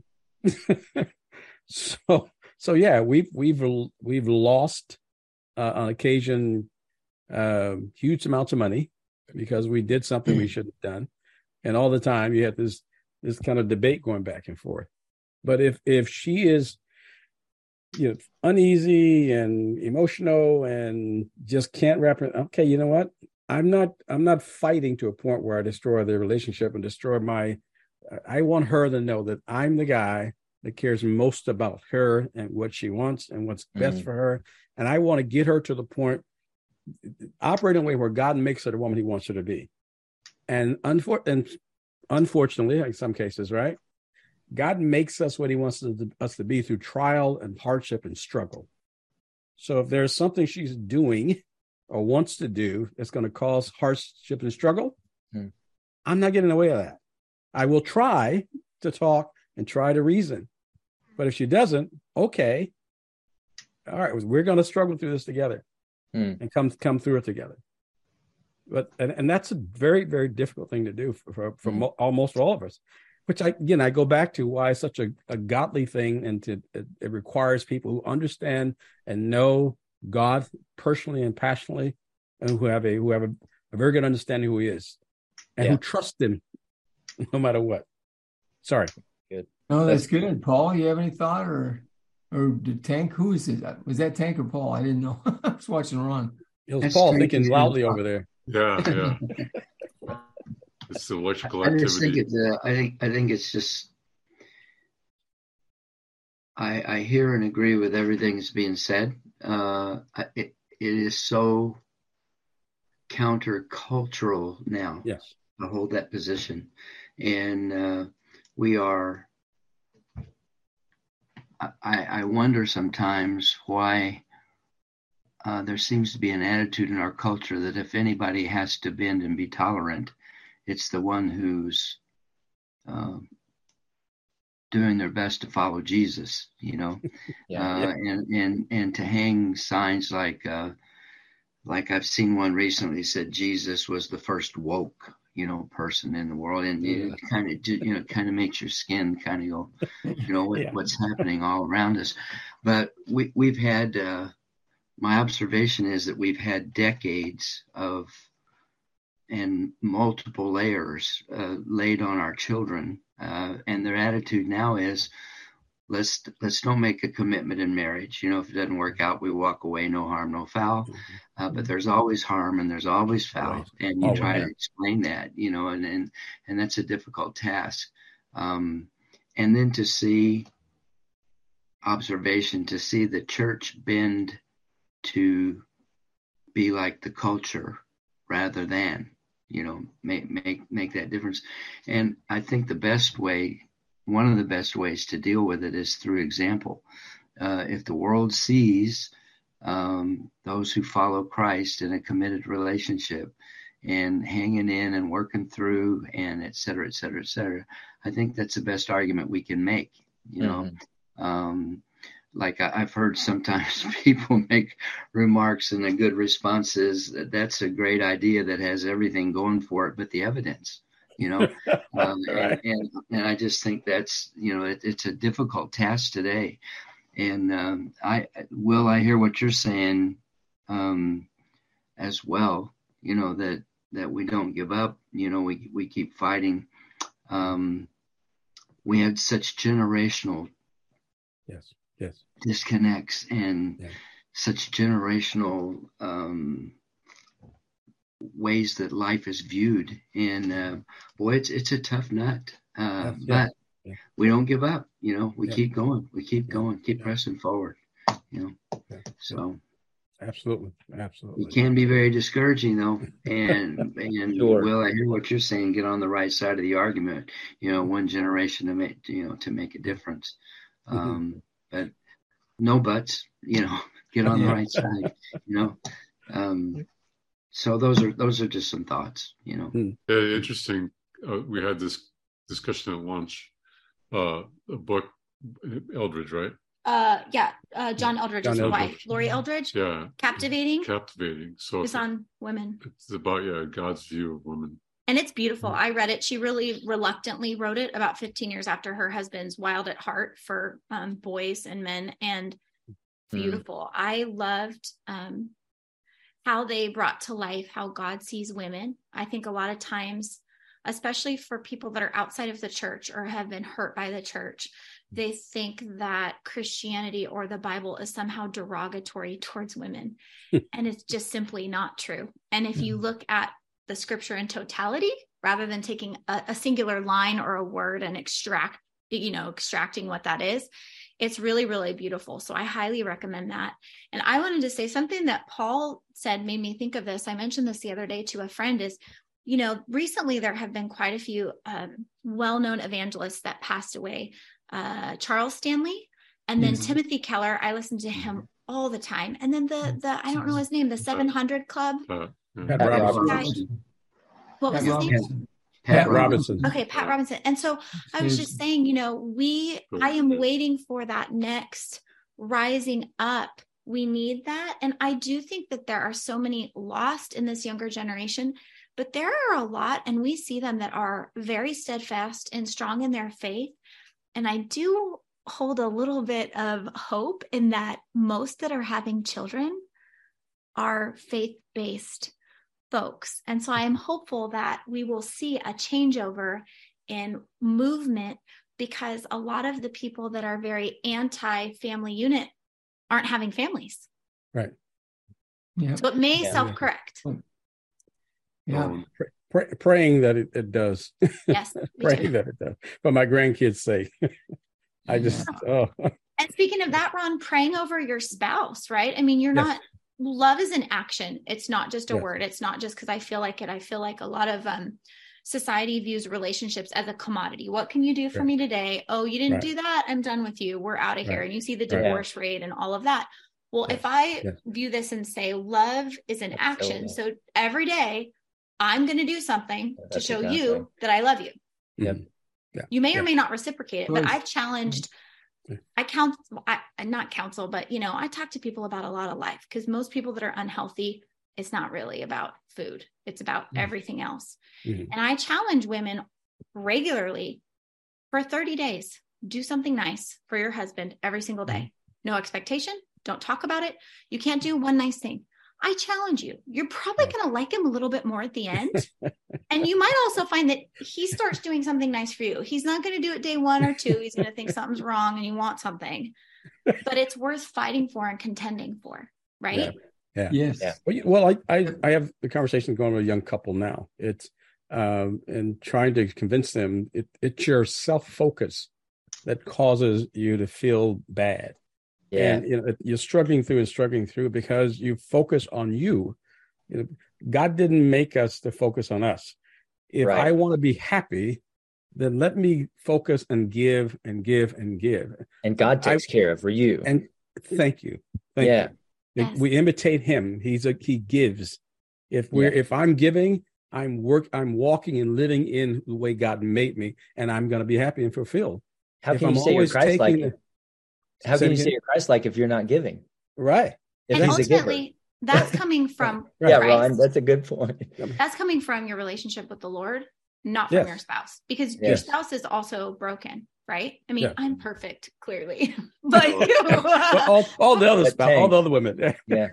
so, so yeah, we've, we've, we've lost uh, on occasion, uh, huge amounts of money because we did something we shouldn't have done. And all the time you have this, this kind of debate going back and forth. But if, if she is, you know, uneasy and emotional and just can't wrap it, okay, you know what? I'm not, I'm not fighting to a point where I destroy the relationship and destroy my, I want her to know that I'm the guy that cares most about her and what she wants and what's best mm-hmm. for her. And I want to get her to the point, operate in a way where God makes her the woman he wants her to be. And, unfor- and unfortunately, in some cases, right, God makes us what he wants us to be through trial and hardship and struggle. So if there's something she's doing or wants to do that's going to cause hardship and struggle, hmm. I'm not getting in the way of that. I will try to talk and try to reason. But if she doesn't, okay, all right, we're going to struggle through this together hmm. and come come through it together. But and, and that's a very, very difficult thing to do for, for, for hmm. mo- almost all of us. Which, I again, I go back to why it's such a, a godly thing, and to, it, it requires people who understand and know God personally and passionately, and who have a who have a, a very good understanding of who he is, and yeah. who trust him no matter what. Sorry. Good. No, that's, that's good. Paul, you have any thought, or or did Tank? Who is it? Was that Tank or Paul? I didn't know. I was watching Ron. It was that's Paul Tank thinking loudly over there. Yeah, yeah. It's electrical activity. I just think it's. Uh, I think. I think it's just. I I hear and agree with everything that's being said. Uh, it it is so countercultural now. Yes. To hold that position, and uh, we are. I I wonder sometimes why. Uh, there seems to be an attitude in our culture that if anybody has to bend and be tolerant, it's the one who's uh, doing their best to follow Jesus, you know, yeah, uh, yeah. and and and to hang signs like uh, like I've seen one recently said Jesus was the first woke, you know, person in the world, and yeah. it kind of you know kind of makes your skin kind of go, you know, what, yeah. what's happening all around us. But we we've had. Uh, My observation is that we've had decades of and multiple layers uh, laid on our children, uh, and their attitude now is, let's let's don't make a commitment in marriage. You know, if it doesn't work out, we walk away, no harm, no foul. Uh, but there's always harm and there's always foul, always. and you oh, try yeah. to explain that, you know, and and and that's a difficult task. Um, and then to see observation, to see the church bend to be like the culture rather than, you know, make make make that difference. And I think the best way, one of the best ways to deal with it is through example. Uh, if the world sees um, those who follow Christ in a committed relationship and hanging in and working through and et cetera, et cetera, et cetera, I think that's the best argument we can make, you know. Mm-hmm. Um, Like I've heard sometimes people make remarks, and a good response is that that's a great idea that has everything going for it, but the evidence, you know, um, right. and, and and I just think that's, you know, it, it's a difficult task today. And um, I Will, I hear what you're saying um, as well, you know, that that we don't give up, you know, we we keep fighting. Um, we had such generational yes, yes, disconnects and yeah. such generational um, ways that life is viewed. And uh, boy, it's it's a tough nut, uh, yes, but yeah. we don't give up. You know, we yeah. keep going. We keep yeah. going. Keep yeah. pressing forward. You know, yeah. so. Absolutely, absolutely. It can be very discouraging, though, and and Sure. Will, I hear what you're saying. Get on the right side of the argument. You know, one generation to make you know to make a difference. Um, Mm-hmm. But no buts. You know, get on the right side. You know, um, so those are those are just some thoughts. You know, yeah, interesting. Uh, we had this discussion at lunch. Uh, a book, Eldridge, right? Uh, yeah, uh, John Eldridge's John wife, Eldridge. Lori Eldridge. Yeah, Captivating. captivating. So It's on women. It's about yeah God's view of women. And it's beautiful. I read it. She really reluctantly wrote it about fifteen years after her husband's wild at heart for um, boys and men. And beautiful. Mm. I loved um, how they brought to life how God sees women. I think a lot of times, especially for people that are outside of the church or have been hurt by the church, they think that Christianity or the Bible is somehow derogatory towards women. And it's just simply not true. And if you look at the scripture in totality, rather than taking a, a singular line or a word and extract, you know, extracting what that is, it's really, really beautiful. So I highly recommend that. And I wanted to say something that Paul said made me think of this. I mentioned this the other day to a friend is, you know, recently there have been quite a few um, well-known evangelists that passed away. Uh, Charles Stanley, and then mm-hmm. Timothy Keller. I listen to him all the time. And then the, the I don't know his name, the seven hundred Club. Uh, Pat Robertson. What was Pat his Robinson. name? Pat Robinson. Okay, Pat Robinson. And so I was just saying, you know, we, I am waiting for that next rising up. We need that. And I do think that there are so many lost in this younger generation, but there are a lot, and we see them that are very steadfast and strong in their faith. And I do hold a little bit of hope in that most that are having children are faith-based folks. And so I am hopeful that we will see a changeover in movement, because a lot of the people that are very anti-family unit aren't having families. Right. Yeah. So it may yeah, self-correct. Yeah. Um, pray, pray, praying that it, it does. Yes. Praying that it does. For my grandkids' sake. I just, yeah. oh. And speaking of that, Ron, praying over your spouse, right? I mean, you're yes. not, love is an action. It's not just a yes. word. It's not just because I feel like it. I feel like a lot of um, society views relationships as a commodity. What can you do for right. me today? Oh, you didn't right. do that. I'm done with you. We're out of right. here. And you see the divorce right. rate and all of that. Well, yes. if I yes. view this and say love is an That's action. So, so every day I'm going to do something That's to show exactly. you that I love you. Yeah. Yeah. You may yeah. or may not reciprocate it, but I've challenged, I count, I not counsel, but, you know, I talk to people about a lot of life, because most people that are unhealthy, it's not really about food. It's about mm-hmm. everything else. Mm-hmm. And I challenge women regularly for thirty days, do something nice for your husband every single day. No expectation. Don't talk about it. You can't do one nice thing. I challenge you. You're probably going to like him a little bit more at the end. And you might also find that he starts doing something nice for you. He's not going to do it day one or two. He's going to think something's wrong and you want something, but it's worth fighting for and contending for. Right. Yeah. yeah. Yes. Yeah. Well, well I, I, I have the conversation going with a young couple now. It's, um, and trying to convince them it, it's your self-focus that causes you to feel bad. Yeah. And you know, you're struggling through and struggling through because you focus on you. You know, God didn't make us to focus on us. If right. I want to be happy, then let me focus and give and give and give. And God takes I, care of for you. And thank you. Thank yeah. you. Yes. We imitate him. He's a he gives. If we're yeah. if I'm giving, I'm work I'm walking and living in the way God made me, and I'm going to be happy and fulfilled. How if can I'm you say you're Christ-like? The, How can you say you're Christ-like if you're not giving? Right. If and ultimately, that's coming from right. Yeah, Ron, that's a good point. That's coming from your relationship with the Lord, not from yes. your spouse, because yes. your spouse is also broken, right? I mean, yeah. I'm perfect, clearly, but you, well, all, all the other spouse, all the other women, yeah.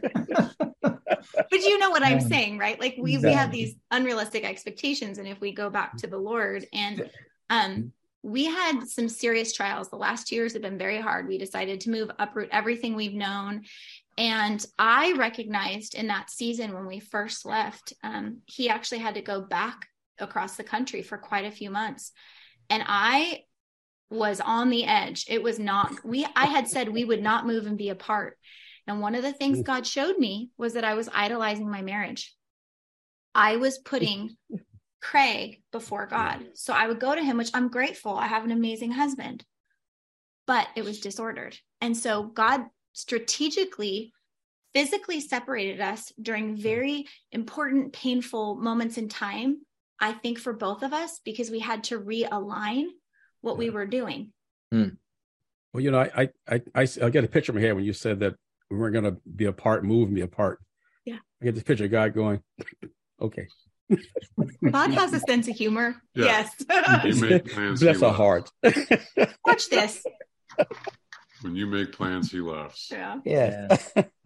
But you know what I'm saying, right? Like we exactly. we have these unrealistic expectations, and if we go back to the Lord and um. we had some serious trials. The last two years have been very hard. We decided to move, uproot everything we've known. And I recognized in that season when we first left, um, he actually had to go back across the country for quite a few months. And I was on the edge. It was not, we, I had said we would not move and be apart. And one of the things God showed me was that I was idolizing my marriage. I was putting Craig before God. So I would go to him, which I'm grateful. I have an amazing husband, but it was disordered. And so God strategically, physically separated us during very important, painful moments in time, I think for both of us, because we had to realign what yeah. we were doing. Hmm. Well, you know, I, I, I, I get a picture in my head when you said that we weren't going to be apart, move and be apart. Yeah. I get this picture of God going, okay. God has a sense of humor. Yeah. Yes. You make plans. Bless our heart. Watch this. When you make plans, he laughs. Yeah. Yeah.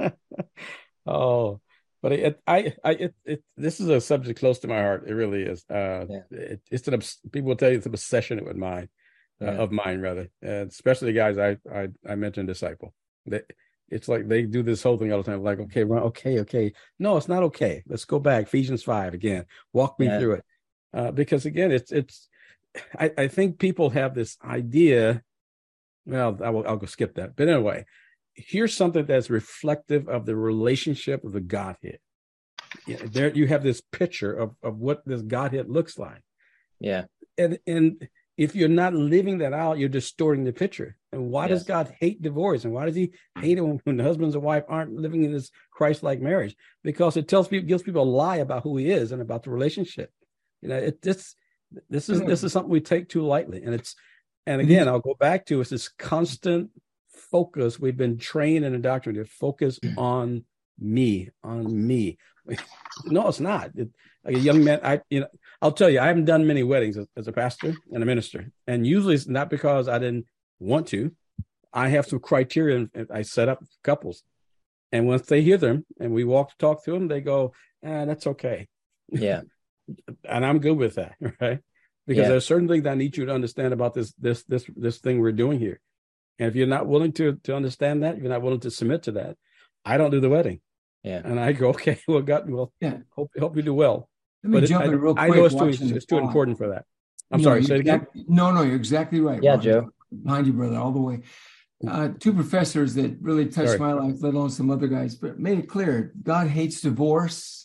Oh, but it, I, I, it, it, this is a subject close to my heart. It really is. Uh, yeah. it, it's an, people will tell you it's an obsession with mine, uh, yeah. of mine rather, uh, especially the guys I, I, I mentioned disciple. They, it's like they do this whole thing all the time. Like, okay, run, okay, okay. No, it's not okay. Let's go back. Ephesians five again. Walk me yeah. through it, uh, because again, it's, it's. I, I think people have this idea. Well, I will, I'll go skip that. But anyway, here's something that's reflective of the relationship of the Godhead. There you have this picture of, of what this Godhead looks like. Yeah. And and if you're not living that out, you're distorting the picture. And why yes. does God hate divorce? And why does he hate it when, when the husbands and wife aren't living in this Christ-like marriage? Because it tells people, gives people a lie about who he is and about the relationship. You know, it this this is this is something we take too lightly. And it's And again, I'll go back to it's this constant focus. We've been trained and indoctrinated to focus on me, on me. No, it's not. It, like a young man, I you know, I'll tell you, I haven't done many weddings as, as a pastor and a minister, and usually it's not because I didn't want to. I have some criteria, and I set up couples, and once they hear them, and we walk to talk to them, they go, ah, "That's okay." Yeah, and I'm good with that, right? Because yeah. there's certain things I need you to understand about this, this, this, this thing we're doing here. And if you're not willing to, to understand that, if you're not willing to submit to that, I don't do the wedding. Yeah. And I go, okay, well, God, well, yeah. hope, hope you do well. Let me but jump it, in real I, quick. I know it's too, it's too important for that. I'm no, sorry, say it again. Exactly, no, no, you're exactly right. Yeah, Ron. Joe. Behind you, brother, all the way. Uh, two professors that really touched sorry. my life, let alone some other guys, but made it clear, God hates divorce.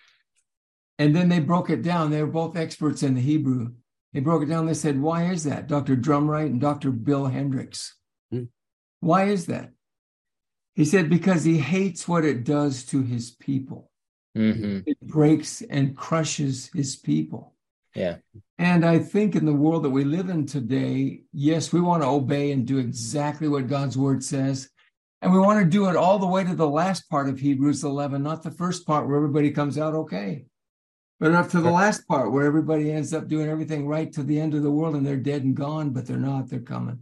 And then they broke it down. They were both experts in the Hebrew. They broke it down. They said, why is that? Doctor Drumright and Doctor Bill Hendricks. Hmm. Why is that? He said, because he hates what it does to his people. Mm-hmm. It breaks and crushes his people. Yeah. And I think in the world that we live in today, yes, we want to obey and do exactly what God's word says. And we want to do it all the way to the last part of Hebrews eleven, not the first part where everybody comes out okay. But up to the last part where everybody ends up doing everything right to the end of the world and they're dead and gone, but they're not, they're coming.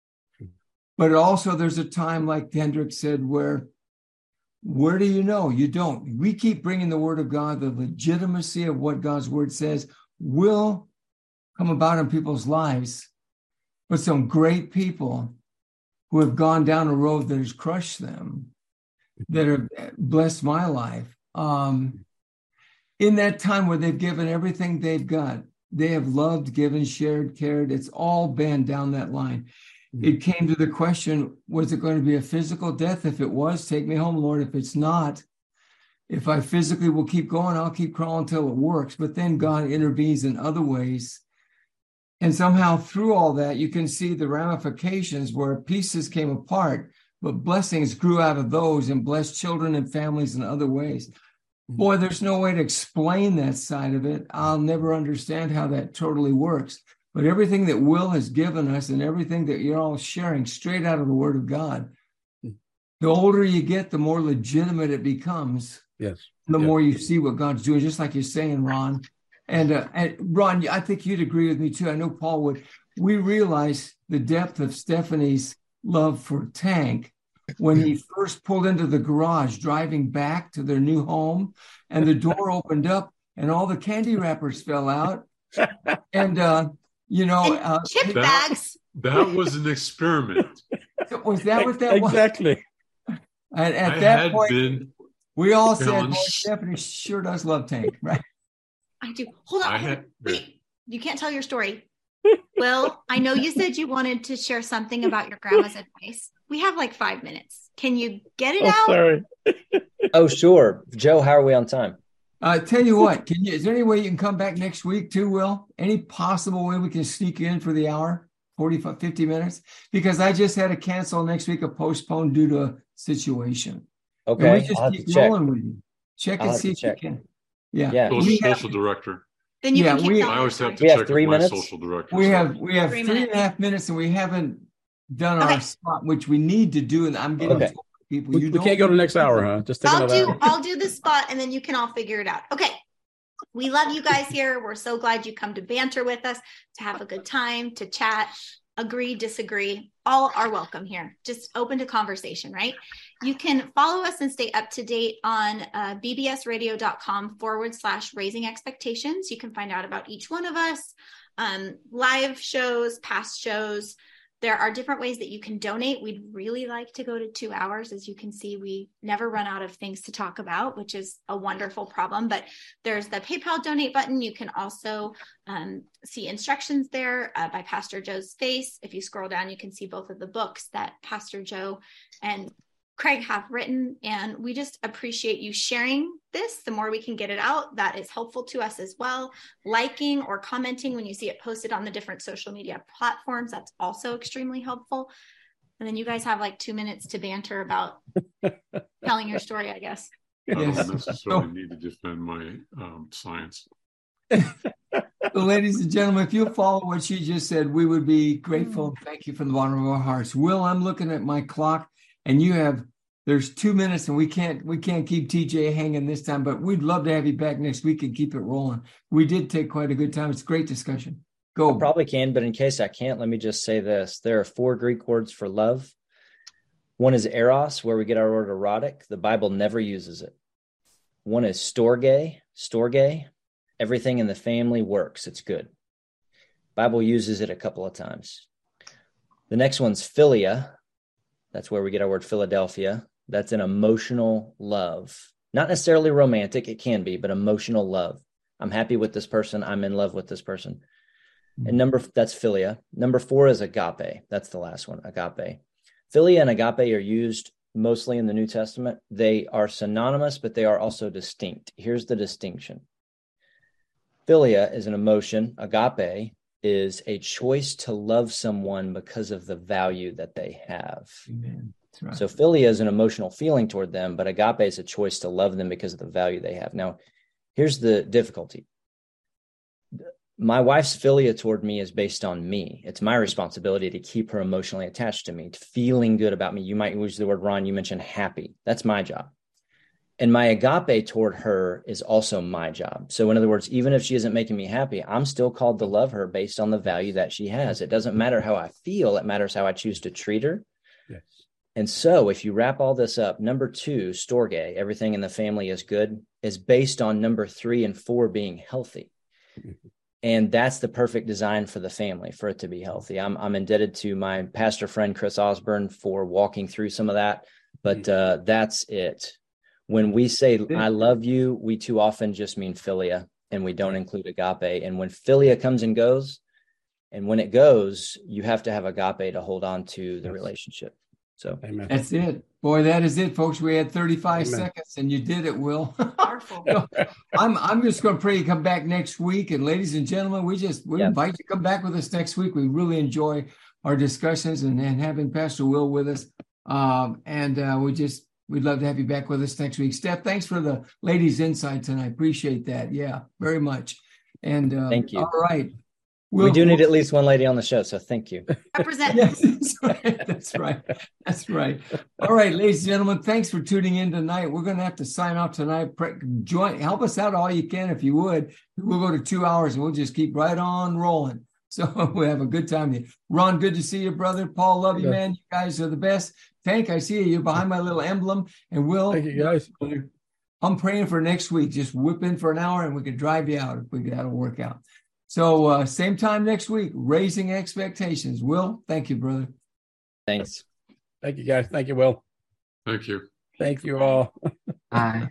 But also there's a time, like Hendricks said, where, where do you know? You don't. We keep bringing the word of God, the legitimacy of what God's word says will come about in people's lives. But some great people who have gone down a road that has crushed them, that have blessed my life, um, in that time where they've given everything they've got, they have loved, given, shared, cared. It's all been down that line. Mm-hmm. It came to the question, was it going to be a physical death? If it was, take me home, Lord. If it's not, if I physically will keep going, I'll keep crawling until it works. But then God intervenes in other ways. And somehow through all that, you can see the ramifications where pieces came apart, but blessings grew out of those and blessed children and families in other ways. Boy, there's no way to explain that side of it. I'll never understand how that totally works. But everything that Will has given us and everything that you're all sharing straight out of the Word of God, the older you get, the more legitimate it becomes. Yes. The yes. more you see what God's doing, just like you're saying, Ron. And, uh, and Ron, I think you'd agree with me too. I know Paul would. We realize the depth of Stephanie's love for Tank when he first pulled into the garage driving back to their new home, and the door opened up and all the candy wrappers fell out. And uh, You know, And uh, chip that- bags. That was an experiment. was that what that was? Exactly. And at I that had point, been we all said, challenged. "Boy, Stephanie sure does love Tank," right? I do. Hold on. I hold on. had- Wait, you can't tell your story. Will, I know you said you wanted to share something about your grandma's advice. We have like five minutes. Can you get it Oh, out? sorry. Oh, sure. Joe, how are we on time? Uh, tell you what, can you? Is there any way you can come back next week too, Will? Any possible way we can sneak in for the hour, forty-five, fifty minutes? Because I just had to cancel next week, a postpone due to a situation. And we Okay, just I'll have keep to check. rolling with you. Check I'll and have see to if check. you can. Yeah. Yeah. social, We have, social director. Then you Yeah, can keep we- telling I your always story. have to We have check three with my minutes? social director. we so- have we have Three three and minutes. a half minutes, and we haven't done our Okay. spot, which we need to do. And I'm getting Okay. told people We, you we don't can't go to next hour, huh? Just take I'll another do hour. I'll do the spot and then you can all figure it out. Okay. We love you guys here. We're so glad you come to banter with us, to have a good time, to chat, agree, disagree. All are welcome here. Just open to conversation, right? You can follow us and stay up to date on uh, bbsradio.com forward slash raising expectations. You can find out about each one of us, um, live shows, past shows. There are different ways that you can donate. We'd really like to go to two hours. As you can see, we never run out of things to talk about, which is a wonderful problem. But there's the PayPal donate button. You can also um, see instructions there uh, by Pastor Joe's face. If you scroll down, you can see both of the books that Pastor Joe and Craig have written. And we just appreciate you sharing this. The more we can get it out, that is helpful to us as well. Liking or commenting when you see it posted on the different social media platforms, that's also extremely helpful. And then you guys have like two minutes to banter about telling your story, I guess. I don't Yes. necessarily So- need to defend my um, science. So, ladies and gentlemen, if you'll follow what she just said, we would be grateful. and Thank you from the bottom of our hearts. Will, I'm looking at my clock, and you have there's two minutes, and we can't we can't keep T J hanging this time. But we'd love to have you back next week and keep it rolling. We did take quite a good time. It's a great discussion. Go. I probably can, but in case I can't, let me just say this. There are four Greek words for love. One is eros, where we get our word erotic. The Bible never uses it. One is storge, storge. Everything in the family works. It's good. Bible uses it a couple of times. The next one's philia. That's where we get our word Philadelphia. That's an emotional love. Not necessarily romantic. It can be, but emotional love. I'm happy with this person. I'm in love with this person. And number, that's philia. Number four is agape. That's the last one, agape. Philia and agape are used mostly in the New Testament. They are synonymous, but they are also distinct. Here's the distinction. Philia is an emotion. Agape is a choice to love someone because of the value that they have. Amen. That's right. So philia is an emotional feeling toward them, but agape is a choice to love them because of the value they have. Now, here's the difficulty. My wife's philia toward me is based on me. It's my responsibility to keep her emotionally attached to me, to feeling good about me. You might use the word, Ron, you mentioned happy. That's my job. And my agape toward her is also my job. So in other words, even if she isn't making me happy, I'm still called to love her based on the value that she has. It doesn't matter how I feel. It matters how I choose to treat her. Yes. And so if you wrap all this up, number two, storge, everything in the family is good, is based on number three and four being healthy. And that's the perfect design for the family, for it to be healthy. I'm I'm indebted to my pastor friend, Chris Osborne, for walking through some of that, but uh, that's it. When we say, I love you, we too often just mean philia, and we don't include agape. And when philia comes and goes, and when it goes, you have to have agape to hold on to the Yes. relationship. So Amen. That's it. Boy, that is it, folks. We had thirty-five Amen. seconds, and you did it, Will. Powerful. No, I'm I'm just going to pray you come back next week. And ladies and gentlemen, we just we Yeah. invite you to come back with us next week. We really enjoy our discussions and, and having Pastor Will with us. Um, and uh, we just we'd love to have you back with us next week. Steph, thanks for the ladies' insight tonight. Appreciate that. Yeah, very much. And uh, Thank you. All right. we do need at least one lady on the show, so thank you. Represent. Yes, that's right. That's right. That's right. All right, ladies and gentlemen, thanks for tuning in tonight. We're going to have to sign off tonight. Pre- join, help us out all you can if you would. We'll go to two hours and we'll just keep right on rolling. So we'll have a good time here. Ron, good to see you, brother. Paul, love you, Yeah. man. You guys are the best. Tank, I see you. You're behind my little emblem. And Will, Thank you, guys. I'm praying for next week. Just whip in for an hour and we can drive you out if we that'll work out. So uh, same time next week, Raising Expectations. Will, thank you, brother. Thanks. Thank you, guys. Thank you, Will. Thank you. Thank you all. Bye.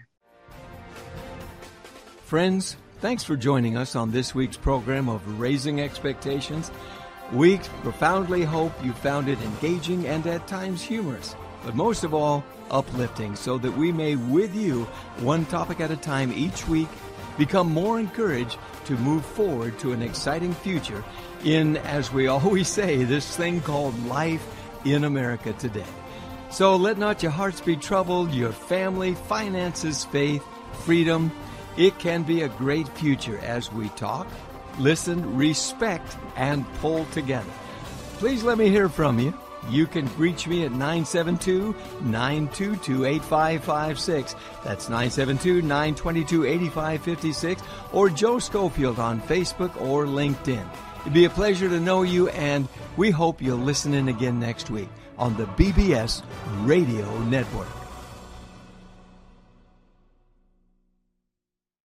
Friends, thanks for joining us on this week's program of Raising Expectations. We profoundly hope you found it engaging and at times humorous, but most of all, uplifting, so that we may, with you, one topic at a time each week, become more encouraged to move forward to an exciting future in, as we always say, this thing called life in America today. So let not your hearts be troubled, your family, finances, faith, freedom. It can be a great future as we talk, listen, respect, and pull together. Please let me hear from you. You can reach me at nine seven two, nine two two, eight five five six. That's nine seven two, nine two two, eight five five six, or Joe Schofield on Facebook or LinkedIn. It'd be a pleasure to know you, and we hope you'll listen in again next week on the B B S Radio Network.